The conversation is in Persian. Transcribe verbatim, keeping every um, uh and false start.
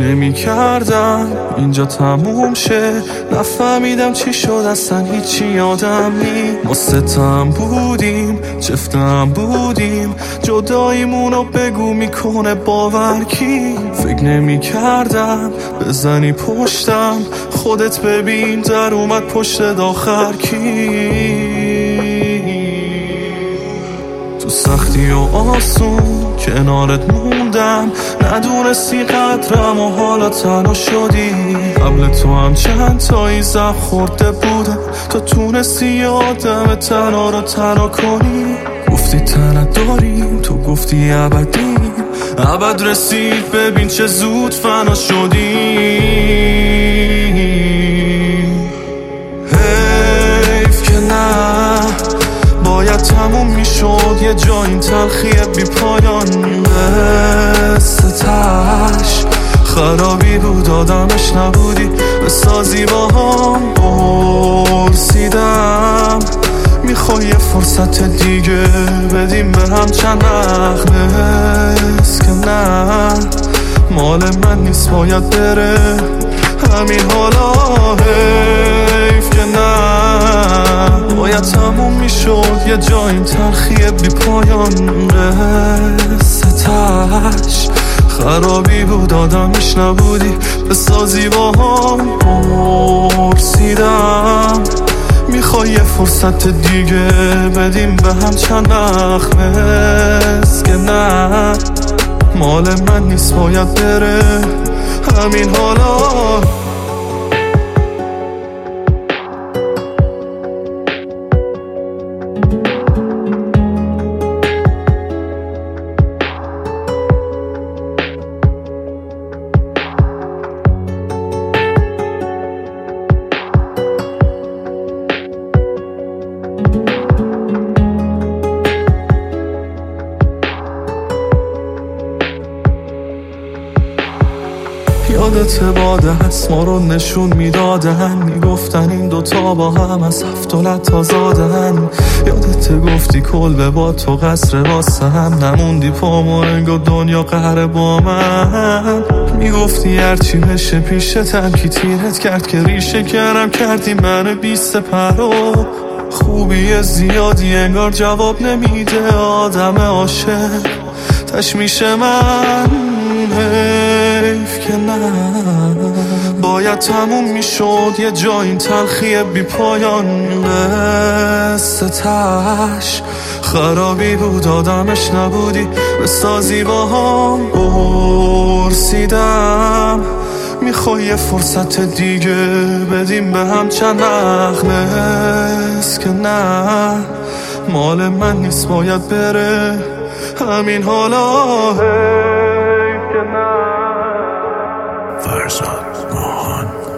نمی کردم اینجا تموم شه، نفهمیدم چی شد اصلا هیچی یادم نی. ما ستم بودیم جفتم بودیم، جداییمونو بگو میکنه باور کی. فکر نمی کردم بزنی پشتم، خودت ببین در اومد پشت داخر کی. تو سختی و آسون کنارت موندم، ندونستی قدرم و حالا تنها شدی. قبل تو هم چند تایی زخم خورده بودم، تا تونستی آدم تنها رو تنها کنی. گفتی تنت داریم، تو گفتی ابدیم، ابد رسید ببین چه زود فنا شدی. حیف که نه باید تموم میشد یه جا این تلخی بی پایان. قصتش خرابی بود آدمش نبودی، بسازی با هم برسیدم. میخوای یه فرصت دیگه بدیم به هم چند نخنست که نه مال من نیست باید بره همین حالا. حیف که نه باید تموم میشد یه جا این تلخی بی پایان. قصتش خرابی بود آدمش نبودی، بسازی با هم پرسیدم. میخوای یه فرصت دیگه بدیم به هم چند نخمست که نه مال من نیست باید بره همین حالا. یادت باده هست ما رو نشون میدادن، میگفتن این دوتا با هم از هفت دولت آزادن. یادت گفتی کلبه با تو قصر واسه هم، نموندی پامو انگار دنیا قهر با من. میگفتی هرچی بشه پیشتم کی تیرت کرد که ریشه کردم کردی من بیست پرو. خوبی زیادی انگار جواب نمیده آدم عاشق تشمیش من. حیف که نه باید تموم میشد یه جا این تلخی بی پایان. قصتش خرابی بود آدمش نبودی، بسازی با هم برسیدم. میخوای یه فرصت دیگه بدیم به هم چند نخمست که نه مال من نیست باید بره همین حالا. فرزاد ماهان